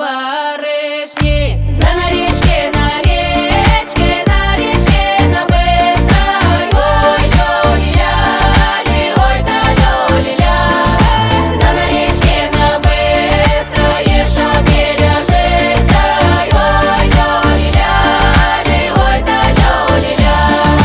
барышни. Да на речке, на речке, на речке, на быстрой. Ой, лё-ли-ля-ли, ой-да лё-ли-ля. Да на речке, на быстрой, еще бережись-дай. Ой, лё-ли-ля-ли, ой-да лё-ли-ля.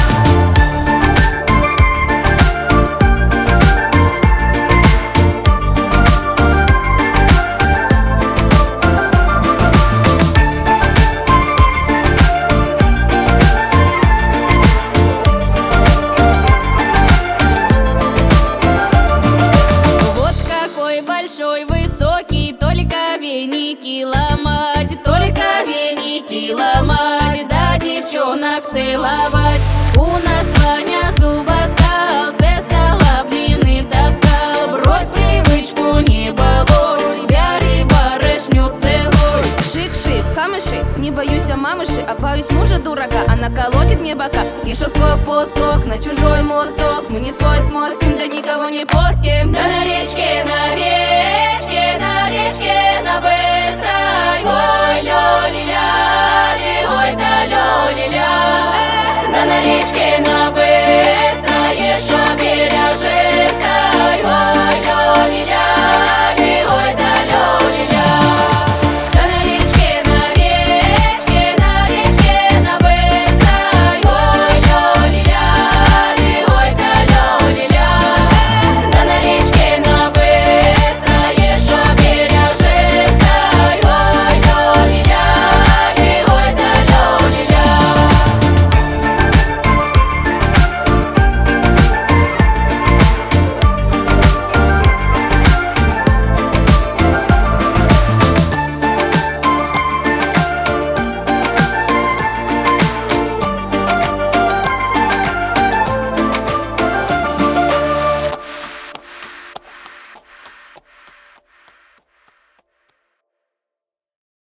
Большой, высокий, только веники ломать, только веники ломать, да девчонок целовать. У нас Ваня зубоскал, со стола блины таскал. Брось привычку, не балуй, бери барышню целуй. Шик-шик, камыши, не боюсь я мамыши, а боюсь мужа дурака. Она колотит мне бока, еще скок-поскок на чужой мосток. Мы не свой смостим, да никого не постим. Да на речке, на речке, на речке, на быстрой. Ой, лё-ли-ля-ли, ой, да лё-ли-ля. Да на речке,